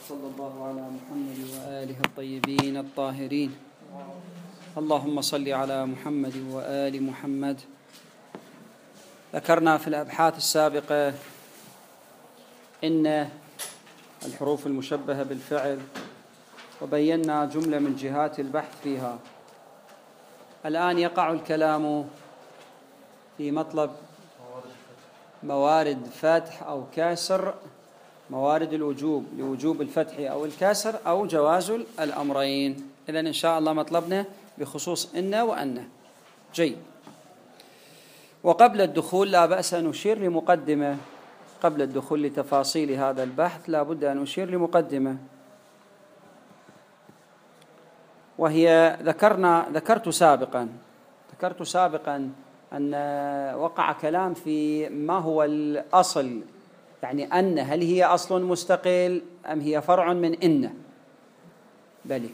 صلى الله على محمد وآله الطيبين الطاهرين. اللهم صل على محمد وآل محمد. ذكرنا في الأبحاث السابقة إن الحروف المشبهة بالفعل، وبينا جملة من جهات البحث فيها. الآن يقع الكلام في مطلب موارد فتح أو كسر، موارد الوجوب لوجوب الفتح أو الكسر أو جواز الأمرين. إذن إن شاء الله مطلبنا بخصوص إن وأن. جيد. وقبل الدخول لا بأس أن نشير لمقدمة. قبل الدخول لتفاصيل هذا البحث لا بد أن نشير لمقدمة، وهي ذكرت سابقا أن وقع كلام في ما هو الأصل، يعني أن هل هي أصل مستقل أم هي فرع من إن. بلى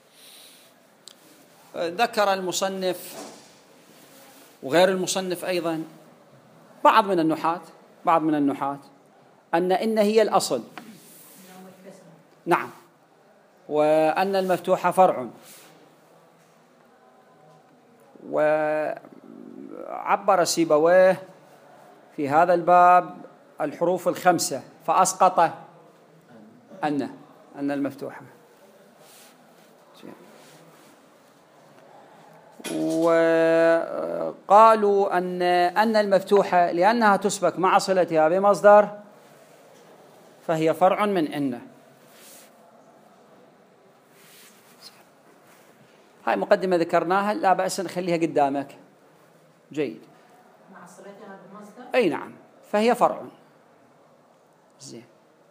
ذكر المصنف وغير المصنف أيضا بعض من النحاة أن هي الأصل، نعم، وأن المفتوح فرع. وعبر سيبويه في هذا الباب الحروف الخمسة فأسقط أن المفتوحة، وقالوا أن المفتوحة لأنها تسبك مع صلتها بمصدر فهي فرع من إن. هاي مقدمة ذكرناها، لا بأس نخليها قدامك. جيد. مع صلتها بمصدر؟ أي نعم، فهي فرع. زين.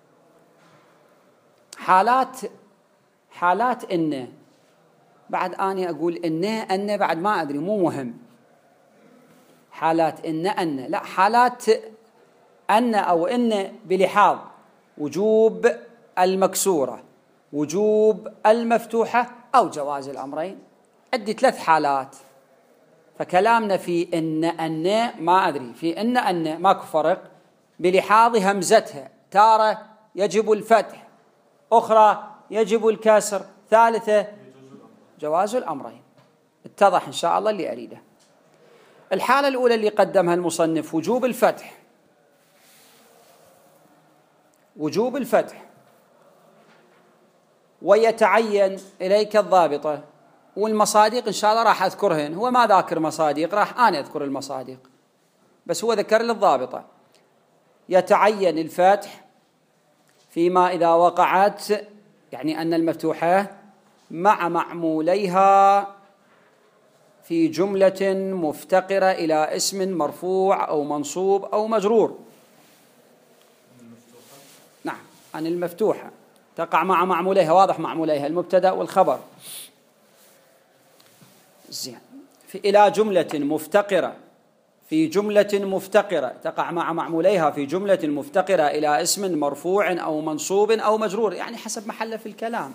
حالات إن، بعد أني أقول أن بعد ما أدري، مو مهم. حالات أن لا، حالات أن أو إن بلحاظ وجوب المكسورة، وجوب المفتوحة، أو جواز الأمرين. عندي 3 حالات، فكلامنا في أن ما أدري، في أن ماكو فرق بلحاظ همزتها، تارة يجب الفتح، أخرى يجب الكسر، ثالثة جواز الأمرين. اتضح إن شاء الله اللي أريده. الحالة الأولى اللي قدمها المصنف وجوب الفتح، ويتعين إليك الضابطة والمصادق. إن شاء الله راح أذكرهن، هو ما ذاكر مصادق، راح أنا أذكر المصادق، بس هو ذكر لي الضابطة. يتعين الفتح فيما إذا وقعت، يعني أن المفتوحة مع معموليها في جملة مفتقرة إلى اسم مرفوع أو منصوب أو مجرور. نعم، أن المفتوحة تقع مع معموليها، واضح معموليها المبتدأ والخبر. زين. إلى جملة مفتقرة، في جملة مفتقرة تقع مع معموليها في جملة مفتقرة إلى اسم مرفوع أو منصوب أو مجرور، يعني حسب محله في الكلام.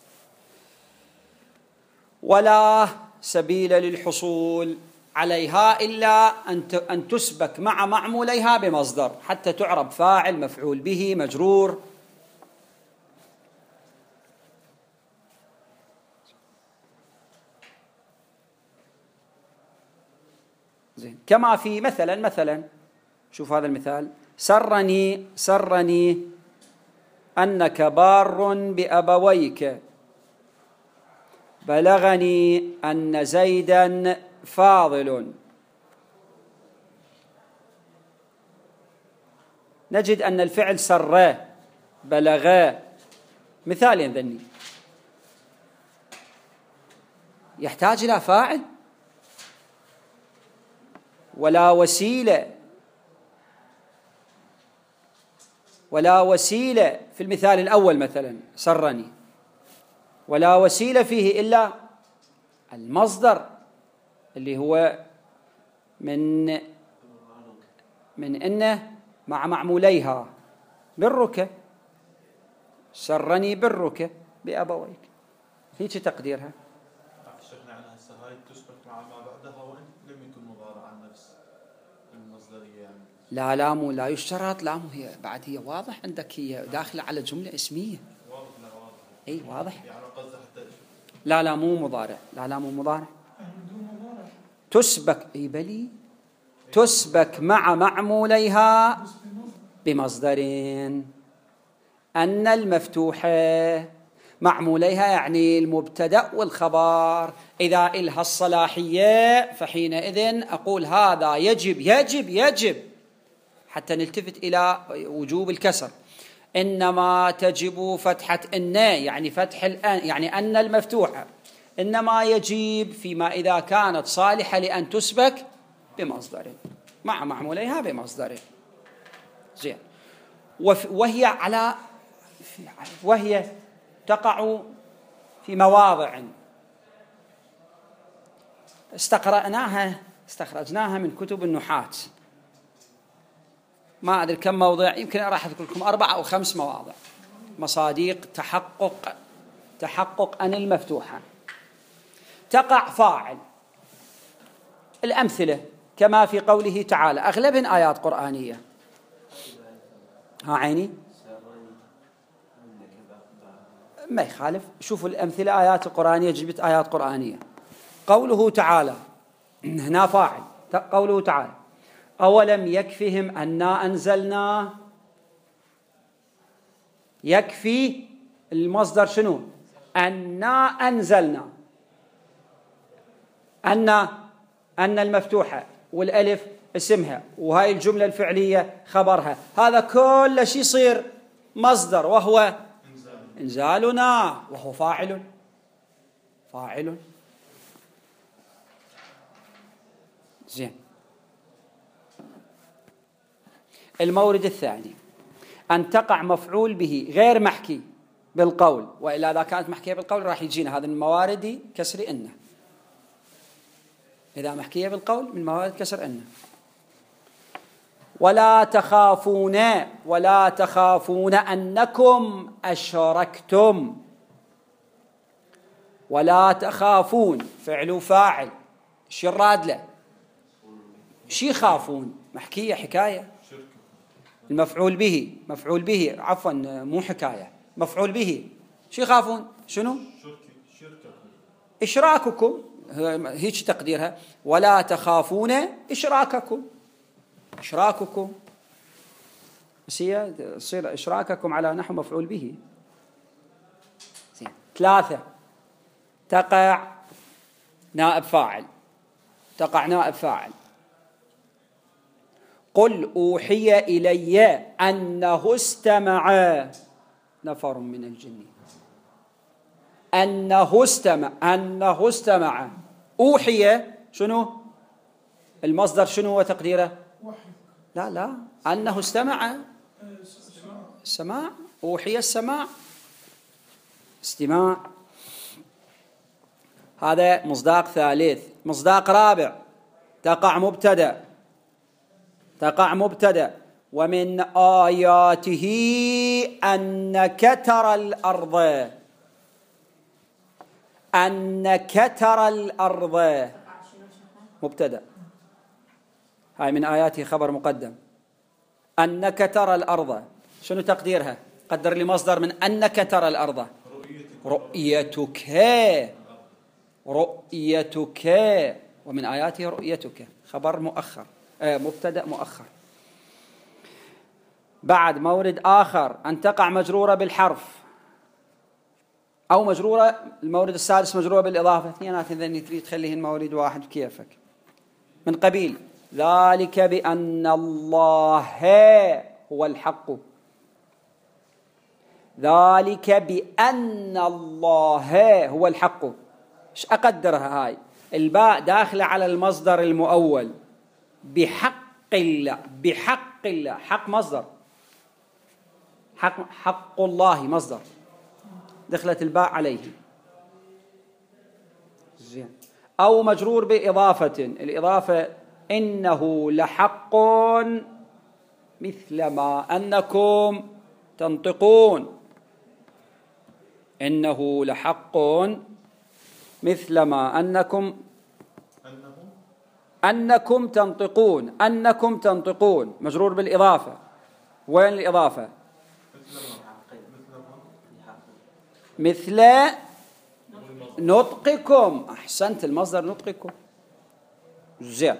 ولا سبيل للحصول عليها إلا أن تسبك مع معموليها بمصدر، حتى تعرب فاعل، مفعول به، مجرور. زين. كما في مثلا شوف هذا المثال: سرني أنك بار بأبويك، بلغني أن زيدا فاضل. نجد أن الفعل سر، بلغ، مثال ذني يحتاج إلى فاعل ولا وسيلة في المثال الأول مثلا سرني، ولا وسيلة فيه إلا المصدر اللي هو من إنه مع معموليها. برك، سرني برك بأبويك، هيك تقديرها. شرحنا عنها هسه، هاي تسبق مع ما بعدها وإن لم يكن مضارع عن نفس المصدرية يعني. لا يشترط، هي بعد، هي واضح عندك، هي داخلة على جملة اسمية. واضح اي واضح. يعني قصده حتى لا مو مضارع، لا مو مضارع. تسبك اي بلي، تسبك مع معموليها بمصدرين. أن المفتوحة معموليها يعني المبتدأ والخبر، إذا إلها الصلاحية فحينئذ أقول هذا يجب حتى نلتفت إلى وجوب الكسر. إنما تجب فتحة إن، يعني فتح الآن، يعني أن المفتوحة إنما يجب فيما إذا كانت صالحة لأن تسبك بمصدر مع معموليها بمصدر. زين. وهي تقع في مواضع استخرجناها من كتب النحاة، ما أدري كم موضع، يمكن راح أذكر لكم 4 أو 5 مواضع مصاديق تحقق أن المفتوحة. تقع فاعل. الأمثلة كما في قوله تعالى، أغلبهن آيات قرآنية. ها عيني ما يخالف، شوفوا الأمثلة آيات القرآنية، جبت آيات قرآنية. قوله تعالى هنا فاعل، قوله تعالى أولم يكفهم أنا أنزلنا، يكفي المصدر شنو؟ أنا أنزلنا. أن المفتوحة والألف اسمها، وهاي الجملة الفعلية خبرها، هذا كل شيء يصير مصدر وهو إنزالنا، وهو فاعل. زين. المورد الثاني أن تقع مفعول به غير محكي بالقول، وإلا إذا كانت محكية بالقول راح يجينا هذا من موارد كسر إنه. إذا محكية بالقول من موارد كسر إنه. ولا تخافون أنكم أشركتم. ولا تخافون فعل فاعل، شي الراد له؟ شي خافون محكية حكاية. المفعول به عفوا مو حكاية، مفعول به شي خافون شنو؟ إشراككم، هيك تقديرها. ولا تخافون إشراككم بس هي تصير إشراككم على نحو مفعول به. 3 تقع نائب فاعل. قل أوحي إلي أنه استمع نفر من الجن. أنه استمع. أوحي شنو المصدر شنو وتقديره؟ لا أنه استمع. السماع، أوحي السماع، استماع. هذا مصداق ثالث. مصداق رابع تقع مبتدأ. ومن آياته أنك ترى الأرض مبتدأ. هاي من آياته خبر مقدم. أنك ترى الأرض شنو تقديرها؟ قدر لي مصدر من أنك ترى الأرض. رؤيتك. ومن آياته رؤيتك خبر مؤخر، مبتدأ مؤخر. بعد مورد آخر أن تقع مجرورة بالحرف أو مجرورة. المورد السادس مجرورة بالإضافة. اثنينات إذا تريد تخليهن مورد واحد بكيفك. من قبيل ذلك بأن الله هو الحق. ذلك بأن الله هو الحق. ايش أقدرها هاي؟ الباء داخلة على المصدر المؤول. بحق الله. حق مصدر، حق الله مصدر، دخلت الباء عليه. زين. أو مجرور بإضافة. الإضافة إنه لحق مثل ما أنكم تنطقون. إنه لحق مثل ما أنكم تنطقون. مجرور بالإضافة. وين الإضافة؟ مثل نطقكم. أحسنت، المصدر نطقكم. زين.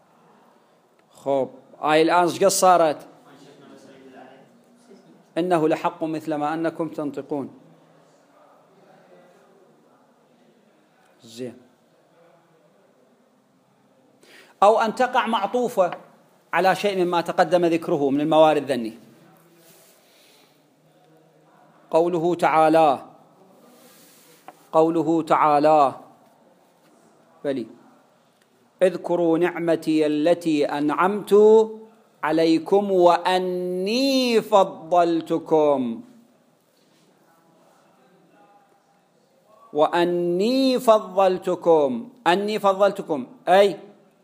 خب هاي الآن ايش قد صارت؟ إنه لحق مثل ما أنكم تنطقون. زين. أو أن تقع معطوفة على شيء مما تقدم ذكره من الموارد الذني. قوله تعالى بلي اذكروا نعمتي التي أنعمت عليكم وأني فضلتكم. أني فضلتكم أي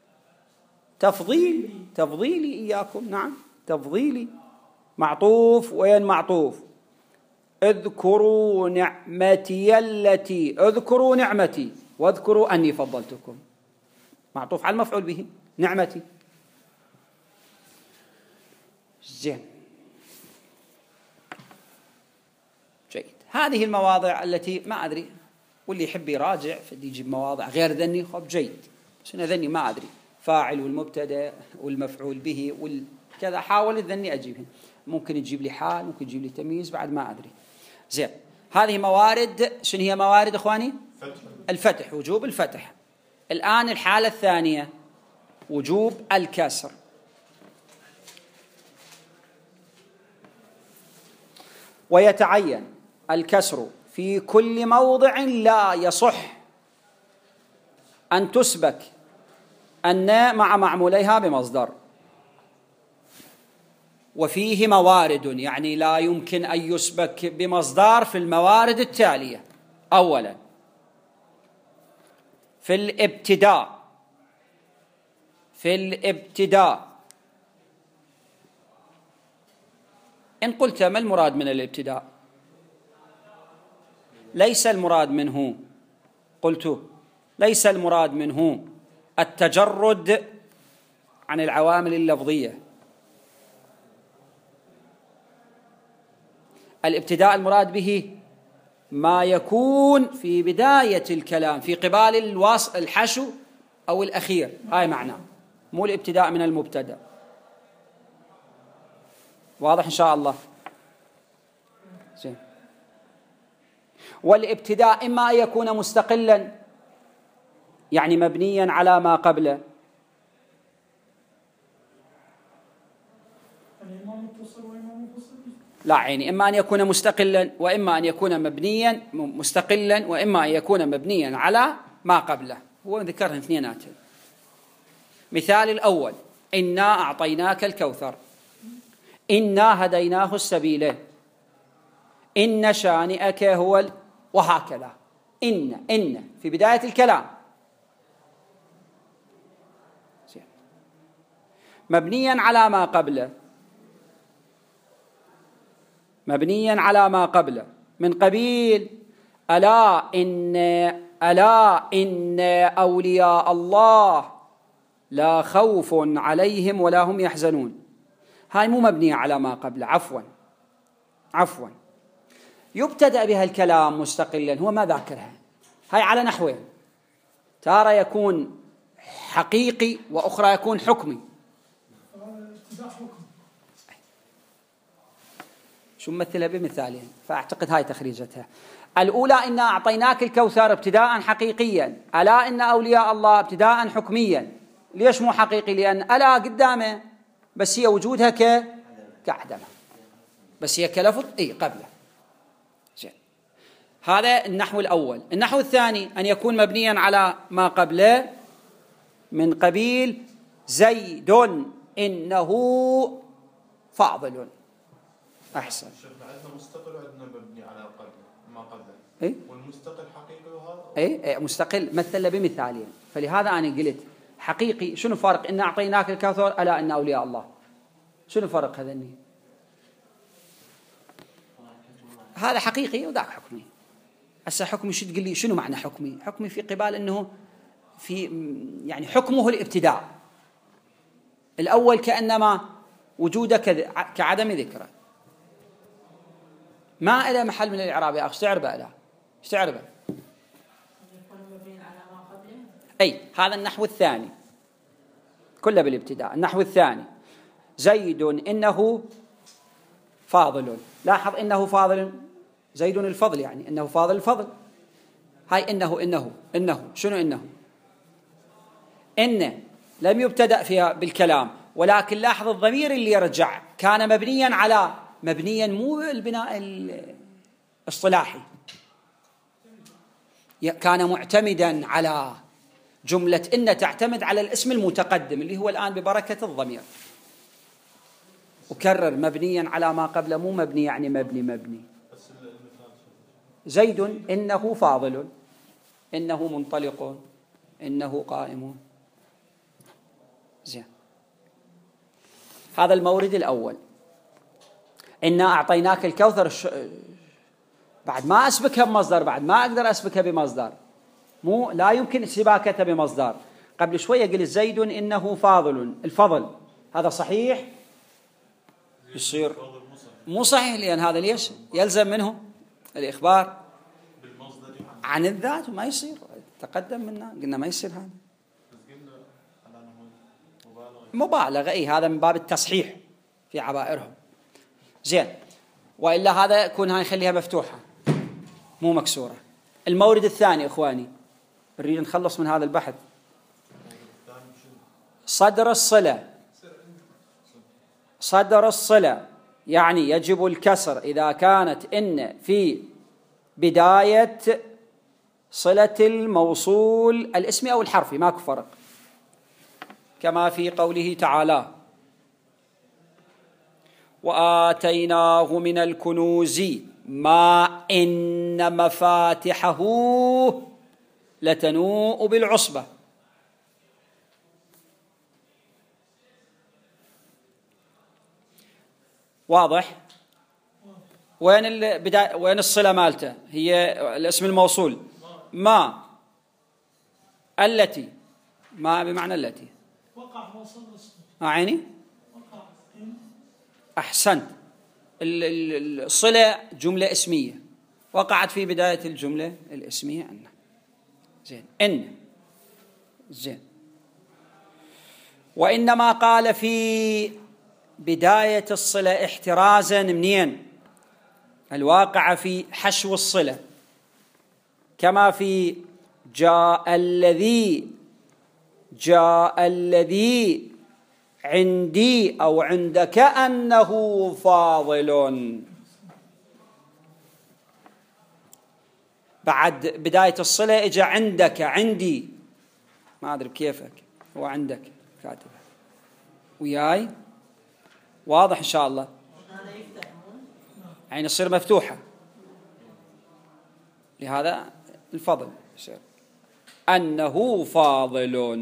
تفضيلي إياكم. نعم، تفضيلي. معطوف وين معطوف؟ اذكروا نعمتي التي، اذكروا نعمتي واذكروا أني فضلتكم. معطوف على المفعول به نعمتي. زين، جيد. هذه المواضع التي ما أدري، واللي يحب يراجع فدي يجيب مواضع غير ذني. خب جيد، بس أنا ذني ما أدري، فاعل والمبتدأ والمفعول به والكذا، حاول الذني أجيبهن. ممكن تجيب لي حال، ممكن تجيب لي تمييز، بعد ما أدري. زين، هذه موارد. شنو هي موارد إخواني؟ الفتح، وجوب الفتح. الآن الحالة الثانية وجوب الكسر. ويتعين الكسر في كل موضع لا يصح أن تسبك الناء مع معموليها بمصدر، وفيه موارد، يعني لا يمكن أن يسبك بمصدر في الموارد التالية. أولا في الابتداء. إن قلت ما المراد من الابتداء؟ ليس المراد منه، قلت ليس المراد منه التجرد عن العوامل اللفظية. الابتداء المراد به ما يكون في بداية الكلام في قبال الحشو أو الأخير، هاي معناه، مو الابتداء من المبتدأ. واضح إن شاء الله؟ زين. والابتداء إما أن يكون مستقلا، يعني مبنيا على ما قبله. لا، يعني إما أن يكون مستقلا وإما أن يكون مبنيا مستقلا وإما أن يكون مبنيا على ما قبله. هو ذكرنا اثنينات. مثال الأول: إنا أعطيناك الكوثر، إنا هديناه السبيل، إن شانئك هو وهكذا. إن في بداية الكلام مبنيا على ما قبله، مبنيا على ما قبله، من قبيل ألا إن أولياء الله لا خوف عليهم ولا هم يحزنون. هاي مو مبنية على ما قبله، عفوا. يبتدأ بها الكلام مستقلا، هو ما ذاكرها. هاي على نحوين: تارة يكون حقيقي وأخرى يكون حكمي. شو مثلها بمثالين، فأعتقد هاي تخريجتها. الأولى: إنا أعطيناك الكوثر ابتداء حقيقيا، ألا إن أولياء الله ابتداء حكميا. ليش مو حقيقي؟ لأن ألا قدامه بس هي وجودها كعدمه، بس هي كلفظ قبله. زين، هذا النحو الأول. النحو الثاني أن يكون مبنيا على ما قبله، من قبيل زيد إنه فاضل. أحسن. شفنا عندنا مستقل وعندنا مبني على ما قبله. والمستقل حقيقي وهذا مستقل مثل بمثالين. فلهذا أنا قلت حقيقي. شنو فرق إن أعطيناك الكوثر ألا إن أولياء الله؟ شنو فرق هذني؟ هذا حقيقي وذاك حكمي. هسه حكمي شو تقول لي؟ شنو معنى حكمي؟ حكمي في قبال إنه في يعني حكمه الابتداء الأول، كأنما وجوده كعدم ذكره. ما إلى محل من الإعراب يا أخي، تعرف له ايش تعرفه؟ يكون مبني على ما قبله. أي هذا النحو الثاني كله بالابتداء. النحو الثاني زيد إنه فاضل. لاحظ إنه فاضل، زيد الفضل، يعني إنه فاضل الفضل. هاي إنه شنو إن لم يبتدأ فيها بالكلام، ولكن لاحظ الضمير اللي يرجع كان مبنيا مو البناء الاصطلاحي، كان معتمدا على جملة إن تعتمد على الاسم المتقدم اللي هو الآن ببركة الضمير. أكرر مبنيا على ما قبله، مو مبني يعني مبني. زيد إنه فاضل، إنه منطلق، إنه قائم. زين، هذا المورد الأول. إنا أعطيناك الكوثر، بعد ما أسبكها بمصدر، بعد ما أقدر أسبكها بمصدر، مو لا يمكن سباكتها بمصدر. قبل شوية قلت زيد إنه فاضل، الفضل هذا صحيح؟ يصير مو صحيح، لأن هذا ليش يلزم منه الإخبار عن الذات، وما يصير. تقدم منا قلنا ما يصير هذا مبالغة. أي هذا من باب التصحيح في عبائرهم. زين، وإلا هذا يكون هاي نخليها مفتوحة مو مكسورة. المورد الثاني إخواني، نريد نخلص من هذا البحث. صدر الصلة يعني يجب الكسر إذا كانت إن في بداية صلة الموصول الاسمي أو الحرفي، ماكو فرق، كما في قوله تعالى وآتيناه من الكنوز ما إن مفاتحه لتنوء بالعصبة. واضح؟ وين البداية؟ وين الصلة مالته؟ هي الاسم الموصول ما، التي، ما بمعنى التي وقع وصل عيني. وقع. أحسنت. الصلة جملة اسمية وقعت في بداية الجملة الاسمية أن. زين، إن. زين، وإنما قال في بداية الصلة احترازا منين؟ الواقع في حشو الصلة، كما في جاء الذي عندي أو عندك أنه فاضل. بعد بداية الصلة إجا عندك، عندي، ما أدري كيفك، هو عندك كاتبه وياي، واضح إن شاء الله. يعني تصير مفتوحة، لهذا الفضل يصير أنه فاضل.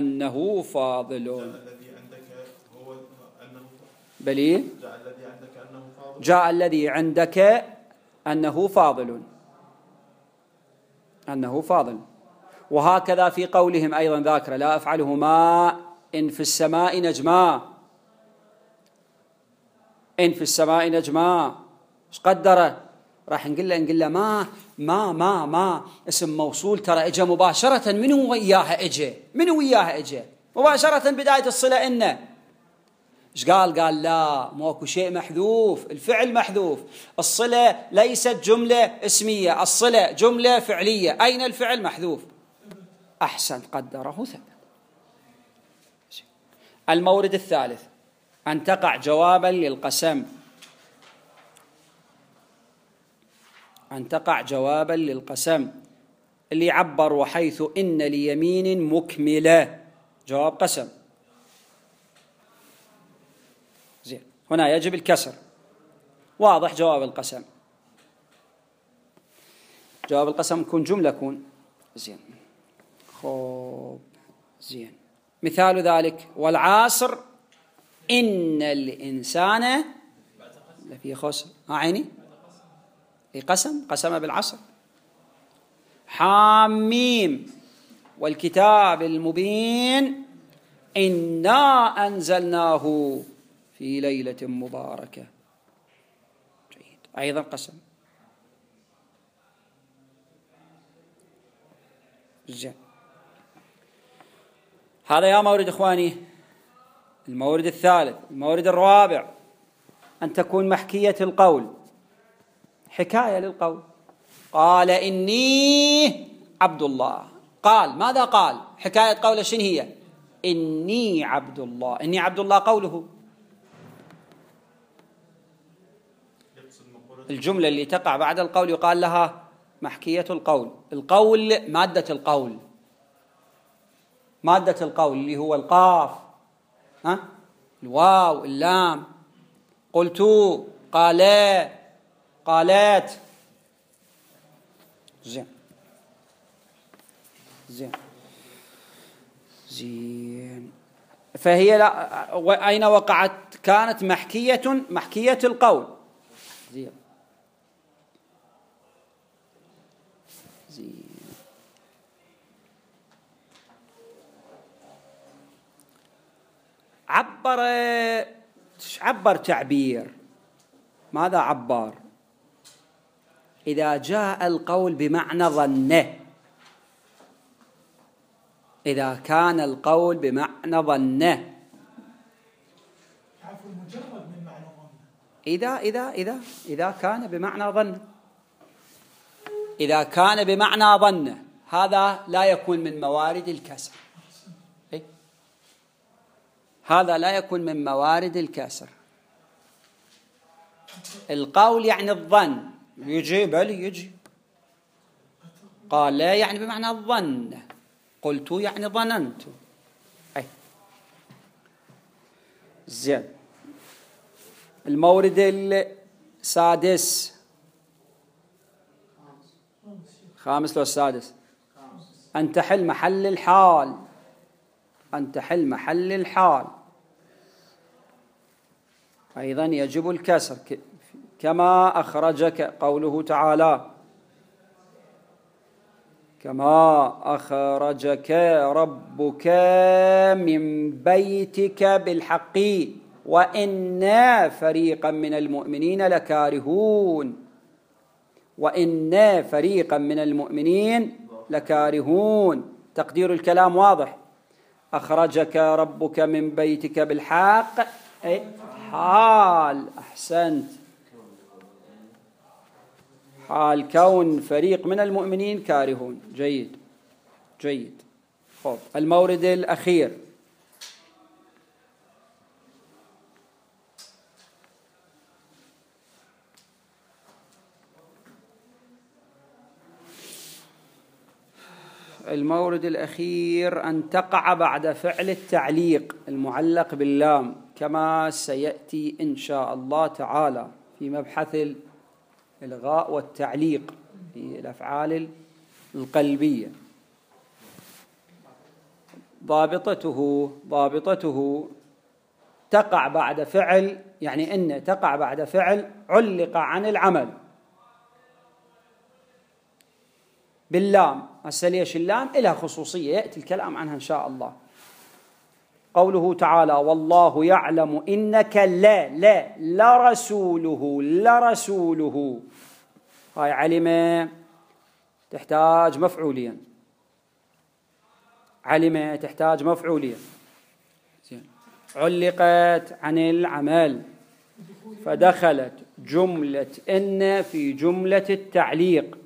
الذي عندك هو أنه بلي جاء الذي عندك أنه فاضل. وهكذا في قولهم أيضا ذاكرة لا أفعله ما إن في السماء نجما. ايش قدره؟ راح نقول له ما اسم موصول ترى اجى مباشرة. منو وياها اجى مباشرة بداية الصلة إنه. ايش قال لا، ماكو شيء محذوف، الفعل محذوف. الصلة ليست جملة اسمية، الصلة جملة فعلية. أين الفعل؟ محذوف. أحسن، قدره ثبت. المورد الثالث أن تقع جوابا للقسم، اللي عبر وحيث إن ليمين مكملة، جواب قسم. زين، هنا يجب الكسر. واضح جواب القسم يكون جملة كون. زين، خوب. زين، مثال ذلك والعصر إن الإنسان لفي خسر. عيني قسم بالعصر. حاميم والكتاب المبين إنا أنزلناه في ليلة مباركة. جيد، أيضا قسم. زين. هذا يا مورد إخواني. المورد الثالث. المورد الرابع أن تكون محكية القول حكاية للقول. قال إني عبد الله. قال ماذا قال؟ حكاية قوله شنو هي؟ إني عبد الله. إني عبد الله قوله. الجملة اللي تقع بعد القول يقال لها محكية القول. القول مادة القول، مادة القول اللي هو القاف، الواو، اللام. قلت، قال، قالت. زين زين زين. فهي لا أين وقعت؟ كانت محكية القول. زين زين. عبر تعبير. ماذا عبر؟ إذا جاء القول بمعنى ظنه، إذا كان القول بمعنى ظنه، إذا كان بمعنى ظنه، إذا كان بمعنى ظنه، هذا لا يكون من موارد الكسر. هذا لا يكون من موارد الكسر. القول يعني الظن، يجي بل يجي. قال لا يعني بمعنى الظن، قلت يعني ظننت. زين. المورد السادس، خامس لو السادس، أن تحل محل الحال. أن تحل محل الحال أيضا يجب الكسر، كما أخرجك، قوله تعالى كما أخرجك ربك من بيتك بالحق وإن فريقا من المؤمنين لكارهون. وإن فريقا من المؤمنين لكارهون. تقدير الكلام واضح. أخرجك ربك من بيتك بالحق أي حال، أحسنت، حال كون فريق من المؤمنين كارهون. جيد جيد. خب. المورد الأخير، المورد الأخير أن تقع بعد فعل التعليق المعلق باللام، كما سيأتي إن شاء الله تعالى في مبحث الإلغاء والتعليق في الأفعال القلبية. ضابطته تقع بعد فعل، يعني إن تقع بعد فعل علق عن العمل باللام. هسه ليش اللام؟ إلها خصوصية يأتي الكلام عنها إن شاء الله. قوله تعالى والله يعلم إنك لرسوله. هاي علم تحتاج مفعوليا. علم تحتاج مفعوليا. علقت عن العمل فدخلت جملة إن في جملة التعليق.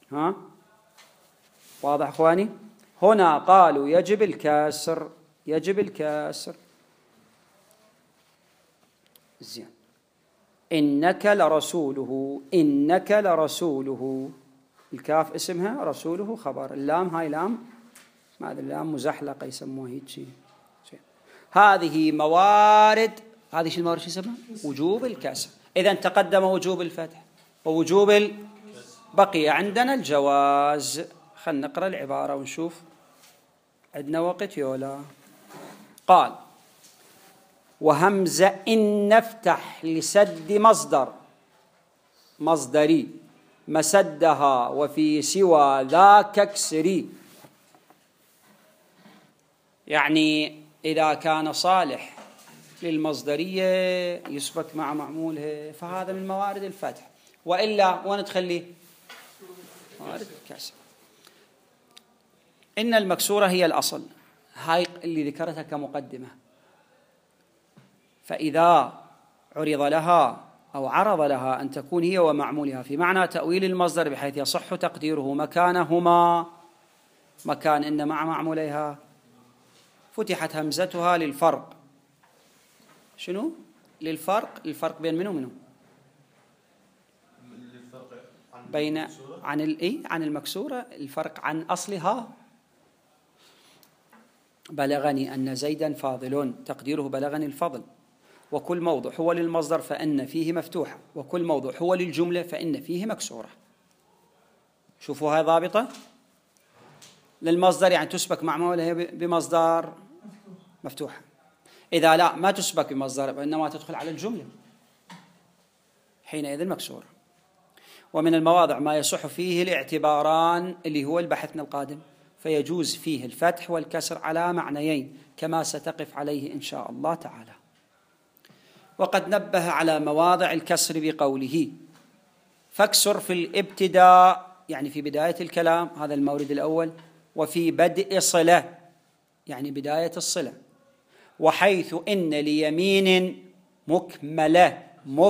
واضح أخواني؟ هنا قالوا يجب الكسر. يجب الكسر. زين. إنك لرسوله. إنك لرسوله. الكاف اسمها، رسوله خبر. اللام هاي لام، ما أدري، لام مزحلقة يسموها هيك شيء. هذه موارد. هذه شو الموارد؟ شو يسمى؟ وجوب الكسر. إذا تقدم وجوب الفتح ووجوب بقي عندنا الجواز. خلنا نقرأ العبارة ونشوف عندنا وقت يولا. قال وهمزة إن نفتح لسد مصدري مسدها وفي سوى ذاك اكسري. يعني إذا كان صالح للمصدرية يسبك مع معمولها فهذا من موارد الفتح، وإلا وين تخليه؟ موارد الكسر. إن المكسورة هي الأصل، هاي اللي ذكرتها كمقدمة. فإذا عرض لها أو عرض لها أن تكون هي ومعمولها في معنى تأويل المصدر بحيث يصح تقديره مكانهما مكان إن مع معموليها، فتحت همزتها للفرق. شنو؟ للفرق، الفرق بين منه ومنه؟ بين عن المكسورة، الفرق عن أصلها. بلغني أن زيدا فاضل، تقديره بلغني الفضل. وكل موضع هو للمصدر فإن فيه مفتوحة، وكل موضع هو للجملة فإن فيه مكسورة. شوفوا هاي ضابطة للمصدر، يعني تسبك معمولها بمصدر مفتوحة. إذا لا ما تسبك بمصدر وإنما تدخل على الجملة حينئذ مكسورة. ومن المواضع ما يصح فيه الاعتباران اللي هو البحثنا القادم، فيجوز فيه الفتح والكسر على معنيين كما ستقف عليه إن شاء الله تعالى. وقد نبه على مواضع الكسر بقوله فاكسر في الابتداء، يعني في بداية الكلام، هذا المورد الأول، وفي بدء صلة يعني بداية الصلة، وحيث إن ليمين مكملة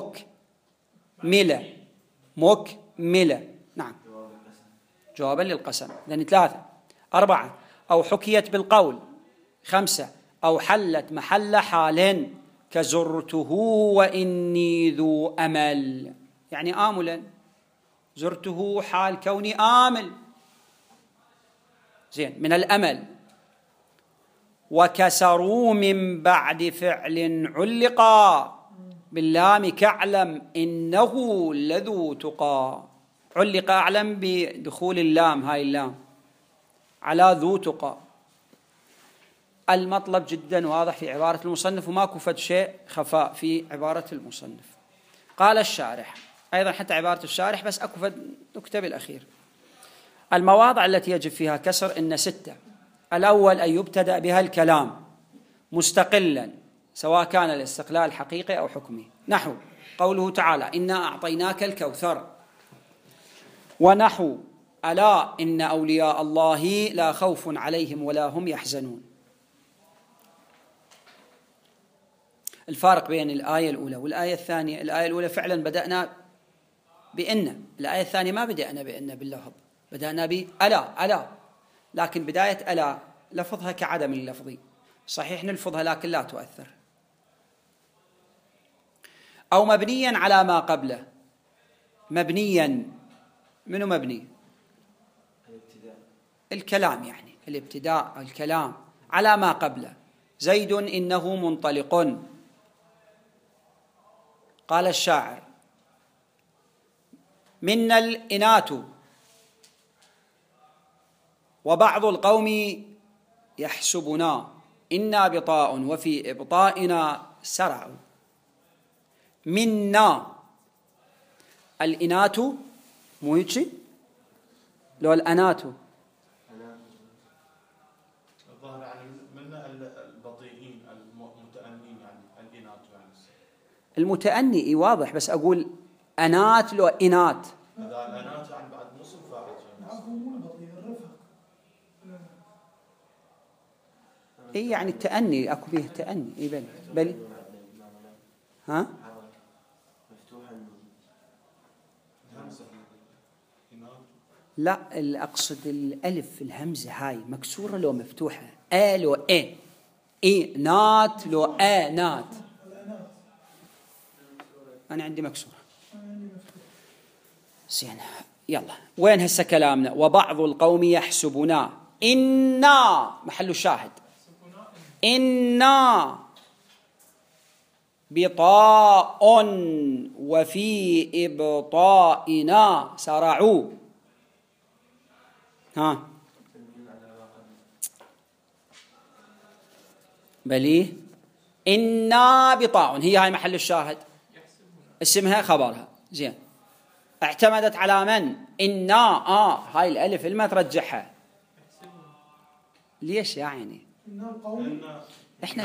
مكملة نعم جوابا للقسم، لأن 3 4 أو حكيت بالقول 5 أو حلت محل حال كزرته وإني ذو أمل، يعني آملا، زرته حال كوني آمل، زين، من الأمل. وكسروا من بعد فعل علقا باللام كعلم إنه لذو تقى، علق أعلم بدخول اللام، هاي اللام على ذو تقى. المطلب جدا واضح في عبارة المصنف وماكو فد شيء خفاء في عبارة المصنف. قال الشارح أيضا، حتى عبارة الشارح بس أكو فد نكتة بالأخير. المواضع التي يجب فيها كسر إن 6. الأول أن يبتدأ بها الكلام مستقلا سواء كان الاستقلال حقيقي أو حكمي، نحو قوله تعالى إنا أعطيناك الكوثر، ونحو ألا إن أولياء الله لا خوف عليهم ولا هم يحزنون. الفارق بين الآية الأولى والآية الثانية، الآية الأولى فعلا بدأنا بإن، الآية الثانية ما بدأنا بإن باللفظ، بدأنا بألا، لكن بداية ألا لفظها كعدم اللفظي، صحيح نلفظها لكن لا تؤثر. أو مبنيا على ما قبله، مبنيا، منو مبني؟ الكلام، يعني الابتداء الكلام على ما قبله. زيد إنه منطلق. قال الشاعر منا الإنات وبعض القوم يحسبنا إنا بطاء وفي إبطائنا سرع. منا الإنات، مو هيك لو الأنات الظاهر يعني منا البطيئين المتأنين، يعني الإنات يعني المتأني واضح، بس أقول أنات لو إنات. إذا الأنات يعني بعد نصف فاعل إيه يعني التأني أكو به تأني، إيه بل ها لا، أقصد الألف الهمزة هاي مكسورة لو مفتوحة، لو إيه نات لو نات، أنا عندي مكسورة. زين يلا، وين هسه كلامنا؟ وبعض القوم يحسبنا، إنا محل الشاهد، إنا بطاء وفي إبطائنا سرعوا. ها بليه إنا بطاء، هي هاي محل الشاهد، اسمها خبرها. زين، اعتمدت على من؟ إنا هاي الألف اللي ما ترجعها، ليش يا عيني؟ إحنا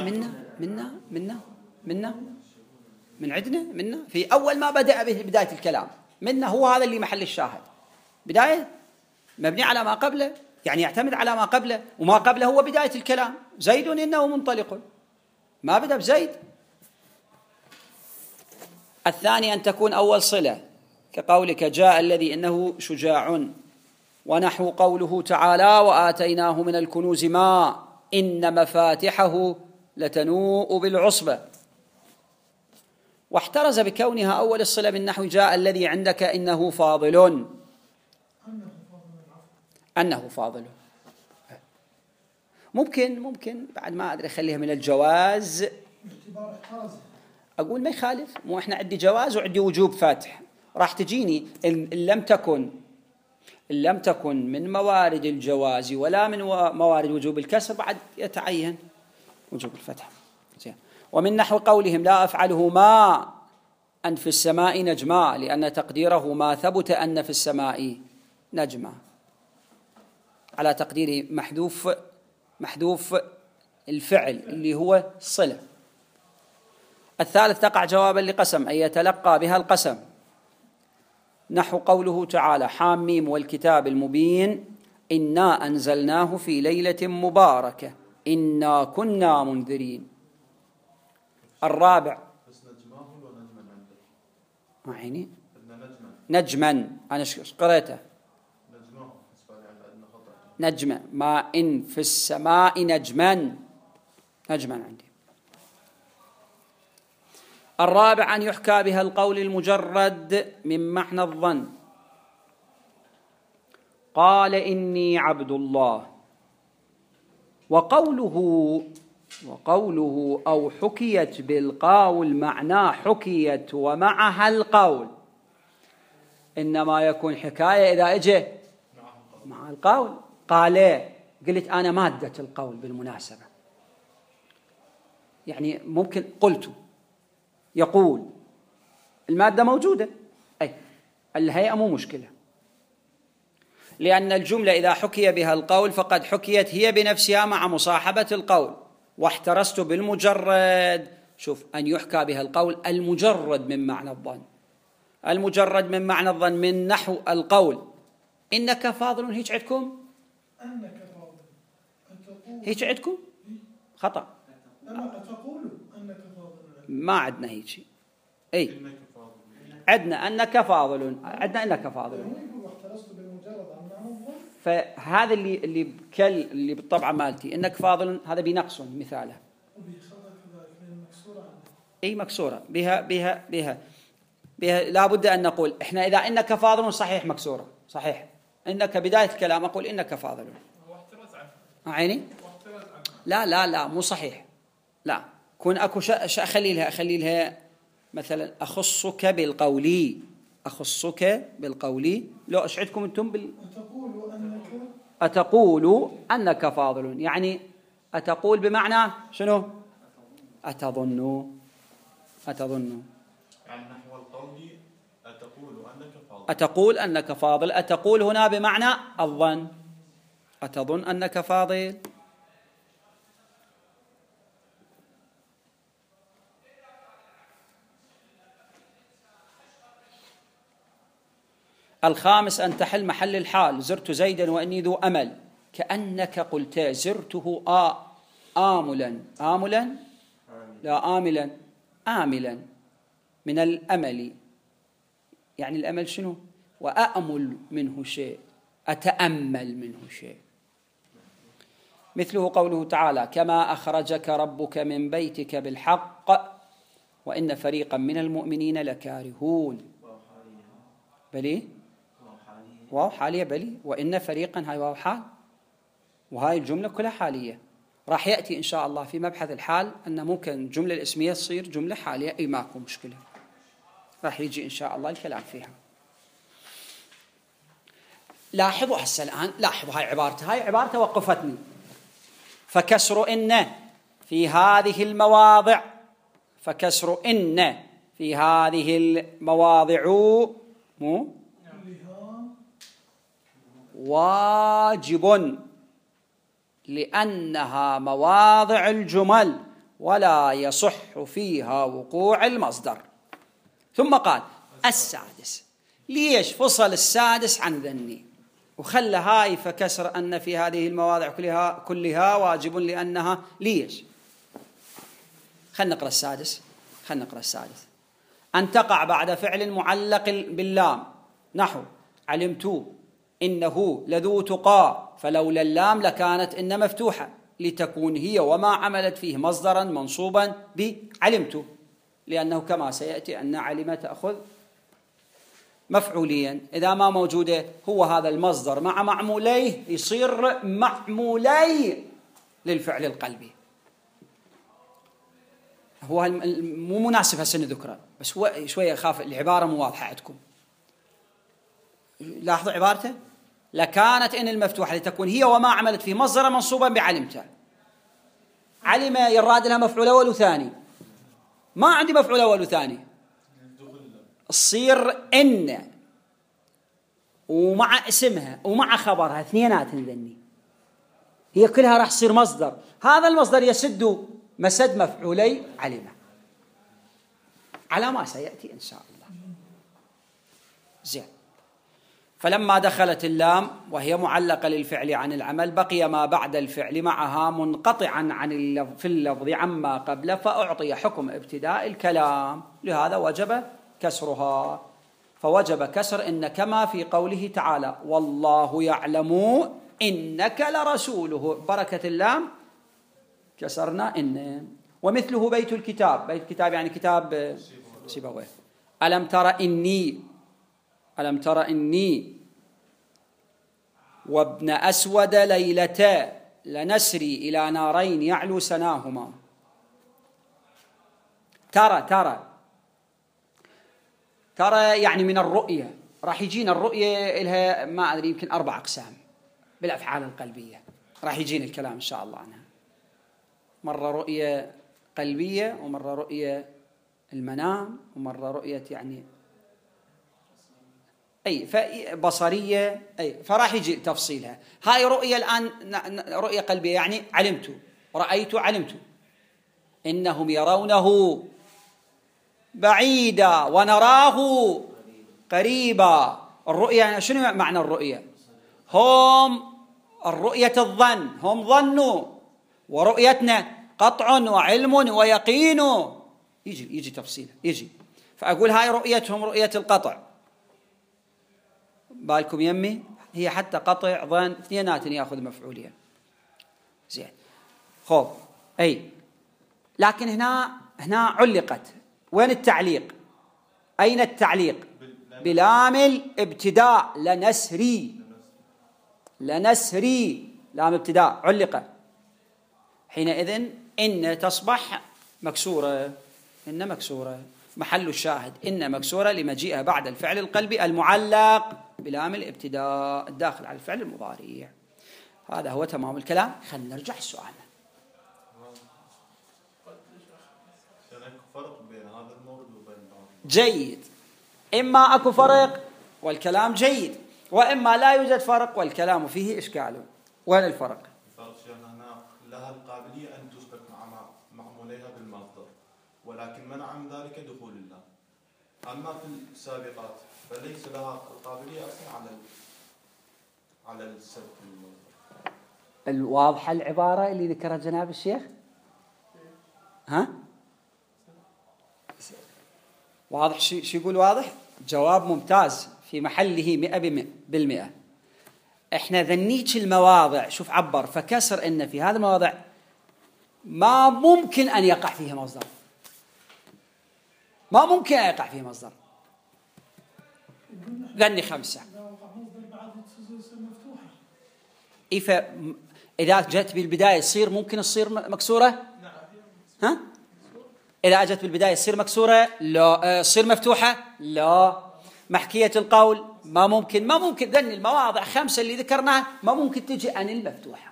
منا من عندنا، منا في أول ما بدأ به بداية الكلام، منا هو هذا اللي محل الشاهد، بداية مبني على ما قبله يعني يعتمد على ما قبله، وما قبله هو بداية الكلام. زيد إنه منطلق، ما بدأ بزيد. الثاني أن تكون أول صلة، كقولك جاء الذي إنه شجاع، ونحو قوله تعالى وآتيناه من الكنوز ما إن مفاتحه لتنوء بالعصبة. واحترز بكونها أول الصلة من نحو جاء الذي عندك إنه فاضل، أنه فاضل. ممكن بعد ما أدري خليها من الجواز، أقول ما يخالف، مو إحنا عندي جواز وعندي وجوب فاتح، راح تجيني إن لم تكن من موارد الجواز ولا من موارد وجوب الكسر بعد يتعين وجوب الفتح. ومن نحو قولهم لا أفعله ما أن في السماء نجما، لأن تقديره ما ثبت أن في السماء نجما، على تقدير محذوف الفعل اللي هو صلة. الثالث تقع جوابا لقسم، أي يتلقى بها القسم، نحو قوله تعالى حاميم والكتاب المبين إنا أنزلناه في ليلة مباركة إنا كنا منذرين. الرابع بس نجماه ولا نجما عنده؟ ما عيني نجما أنا قريته نجماه، بالنسبة لي على أنه خطأ. نجما، ما إن في السماء نجما عندي. الرابع أن يحكى بها القول المجرد من معنى الظن، قال إني عبد الله، وقوله أو حكيت بالقول معناه حكيت ومعها القول، إنما يكون حكاية إذا إجى مع القول. قال قلت أنا مادة القول بالمناسبة، يعني ممكن قلت يقول المادة موجودة، أي الهيئة مو مشكلة، لأن الجملة إذا حكي بها القول فقد حكيت هي بنفسها مع مصاحبة القول. واحترست بالمجرد، شوف أن يحكى بها القول المجرد من معنى الظن، المجرد من معنى الظن من نحو القول إنك فاضل، هيك عندكم أنك فاضل، هيك عندكم خطأ، أتقول أنك فاضل، ما عندنا هيك. أي عندنا أنك فاضل، عندنا أنك فاضل. فهذا اللي بالطبعة مالتي إنك فاضل، هذا بنقص مثاله. أي مكسورة بها لا بد أن نقول إحنا إذا إنك فاضل صحيح مكسورة، صحيح إنك بداية الكلام أقول إنك فاضل عيني، لا مو صحيح، لا كون أكو أخلي لها مثلا أخصك بالقولي، لو أشعدكم أنتم أتقول أنك فاضل، يعني أتقول بمعنى شنو؟ أتظن يعني نحو القول أتقول أنك فاضل، أتقول هنا بمعنى الظن، أتظن أنك فاضل. الخامس أن تحل محل الحال، زرت زيدا وإني ذو أمل، كأنك قلت زرته آملا لا آملا من الأمل، يعني الأمل شنو؟ وأأمل منه شيء، أتأمل منه شيء. مثله قوله تعالى كما أخرجك ربك من بيتك بالحق وإن فريقا من المؤمنين لكارهون. بلي واو حالية، بلي وإن فريقا، هاي واو حال، وهاي الجملة كلها حالية. راح يأتي إن شاء الله في مبحث الحال أن ممكن الجملة الاسمية تصير جملة حالية، أي ماكو مشكلة، راح يجي إن شاء الله الكلام فيها. لاحظوا هسه الآن، لاحظوا هاي عبارته وقفتني. فكسر إن في هذه المواضع، واجب، لأنها مواضع الجمل ولا يصح فيها وقوع المصدر. ثم قال السادس، ليش فصل السادس عن ذني؟ وخلى هاي فكسر أن في هذه المواضع كلها واجب لأنها ليش. خلنا نقرأ السادس. أن تقع بعد فعل معلق باللام نحو علمت إنه لذو تقى، فلولا اللام لكانت إن مفتوحة لتكون هي وما عملت فيه مصدرا منصوبا بعلمت، لأنه كما سيأتي أن علم تأخذ مفعوليا. إذا ما موجودة هو هذا المصدر مع معموليه يصير معمولي للفعل القلبي. هو مو مناسب هسه نذكره، بس هو شوية أخاف العبارة مو واضحة عندكم. لاحظوا عبارته لكانت إن المفتوحة لتكون هي وما عملت فيه مصدر منصوبا بعلمت. علم يراد لها مفعول أول وثاني، ما عندي مفعول أول وثاني، تصير إن ومع اسمها ومع خبرها اثنينات ذني، هي كلها راح تصير مصدر. هذا المصدر يسد مسد مفعولي علمه على ما سيأتي إن شاء الله. زين. فلما دخلت اللام وهي معلقة للفعل عن العمل بقي ما بعد الفعل معها منقطعا في اللفظ عما قبله، فأعطي حكم ابتداء الكلام، لهذا وجب كسرها. فوجب كسر إن كما في قوله تعالى والله يعلم إنك لرسوله، بركة اللام كسرنا إن. ومثله بيت الكتاب، بيت الكتاب يعني كتاب سيبويه. ألم تر إني وابن أسود ليلة لنسري إلى نارين يعلو سناهما. ترى يعني من الرؤية، راح يجينا الرؤية لها ما أدري يمكن 4 أقسام بالأفعال القلبية، راح يجينا الكلام إن شاء الله عنها. مرة رؤية قلبية، ومرة رؤية المنام، ومرة رؤية يعني بصرية، فراح يجي تفصيلها. هاي رؤية الآن رؤية قلبية يعني رأيت إنهم يرونه بعيدا ونراه قريبا. الرؤية يعني شنو معنى الرؤية؟ هم الرؤية الظن، هم ظنوا، ورؤيتنا قطع وعلم ويقين. يجي تفصيل يجي. فأقول هاي رؤيتهم رؤية القطع، بالكم يمي، هي حتى قطع ظن اثنينات ياخذ مفعوليا. زين. خوف لكن هنا علقت. وين التعليق؟ أين التعليق؟ بلام الابتداء لنسري لام ابتداء علقة. حينئذ إن تصبح مكسورة، إن مكسورة، محل الشاهد إن مكسورة لمجيئها بعد الفعل القلبي المعلق بلام الابتداء الداخل على الفعل المضارع. هذا هو تمام الكلام. خلينا نرجع السؤال. فرق بين هذا المورد وبين جيد. إما أكو فرق والكلام جيد، وإما لا يوجد فرق والكلام فيه إشكال. وين الفرق؟ الفرق هنا لها القابلية أن تثبت مع معموليها بالمصدر، ولكن منع من ذلك دخول الله. أما في السابقات فليس لها القابلية أصلا على السبب المصدر. الواضحة العبارة اللي ذكرها جناب الشيخ؟ ها؟ واضح؟ شو يقول واضح؟ جواب ممتاز في محله 100%. احنا ذنيك المواضع، شوف عبر فكسر إن في هذا المواضع ما ممكن أن يقع فيه مصدر، ما ممكن أن يقع فيه مصدر. ذني 5. إذا جت بالبداية تصير ممكن تصير مكسورة؟ ها؟ إذا أجت بالبداية تصير مكسورة؟ لا. تصير مفتوحة؟ لا. محكية القول؟ ما ممكن. ذني المواضع 5 اللي ذكرناها ما ممكن تجي عن المفتوحة.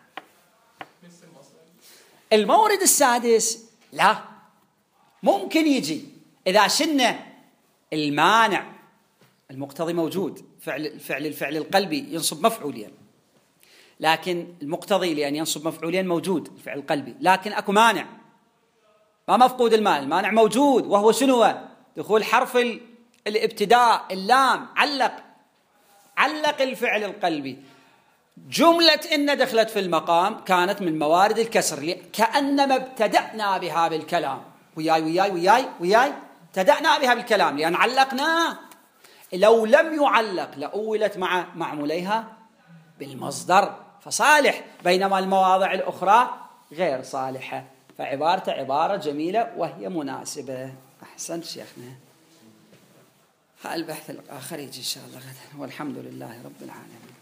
المورد السادس لا، ممكن يجي إذا شلنا المانع المقتضي موجود. الفعل القلبي ينصب مفعوليا، لكن المقتضي لأن ينصب مفعوليا موجود الفعل القلبي، لكن أكو مانع، ما مفقود المانع موجود، وهو شنو؟ دخول حرف الابتداء اللام علق. علق الفعل القلبي. جملة إن دخلت في المقام كانت من موارد الكسر، كأنما ابتدأنا بها بالكلام. وياي ابتدأنا بها بالكلام لأن علقنا. لو لم يعلق لأولت مع معموليها بالمصدر فصالح، بينما المواضع الأخرى غير صالحة، فعبارته عبارة جميلة وهي مناسبة. أحسنت شيخنا. البحث الآخر يجي إن شاء الله غدا، والحمد لله رب العالمين.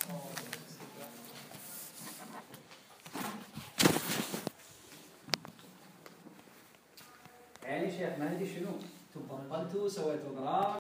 يعني شيخ ما ندري شنو تبطلتوا سويتوا